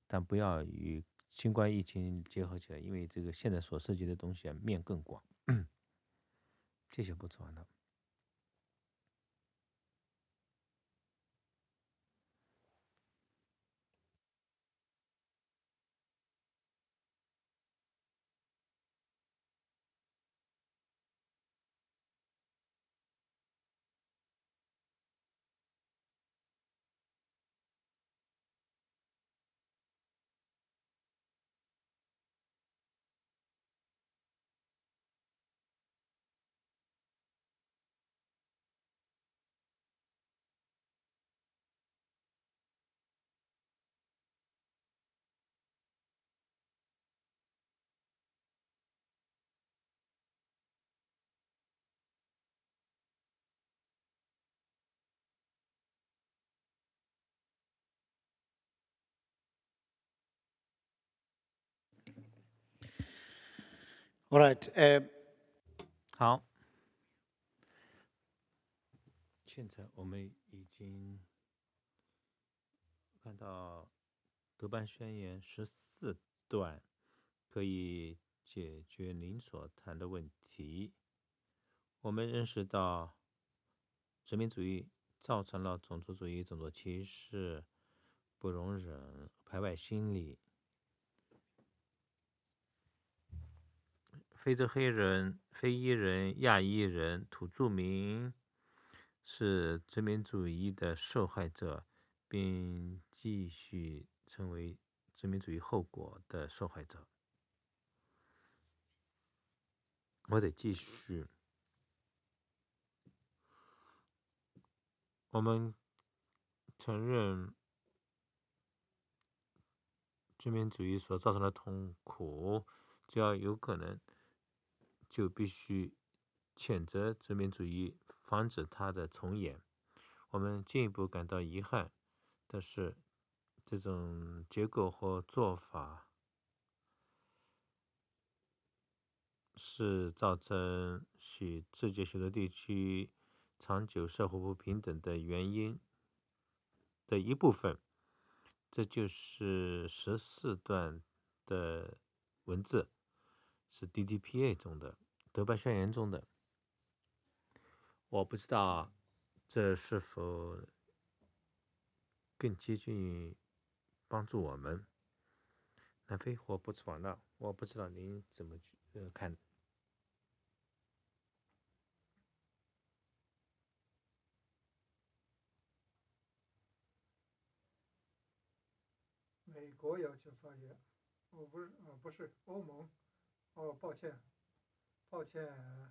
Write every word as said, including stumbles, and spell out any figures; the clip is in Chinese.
但不要与新冠疫情结合起来，因为这个现在所涉及的东西啊面更广。谢谢不错的。 All right. Uh, 好，现在我们已经看到德班宣言十四段可以解决您所谈的问题。我们认识到殖民主义造成了种族主义、种族歧视、不容忍、排外心理。非洲黑人、非裔人、亚裔人、土著民是殖民主义的受害者，并继续成为殖民主义后果的受害者。我得继续。我们承认殖民主义所造成的痛苦，只要有可能，就必须谴责殖民主义，防止它的重演。我们进一步感到遗憾的是，这种结构和做法是造成许世界许多地区长久社会不平等的原因的一部分。这就是十四段的文字，是 D D P A 中的德班宣言中的。我不知道这是否更接近于帮助我们。南非或不错那我不知道您怎么呃看。 美国要求发言，哦不是，哦不是欧盟，哦抱歉，抱歉。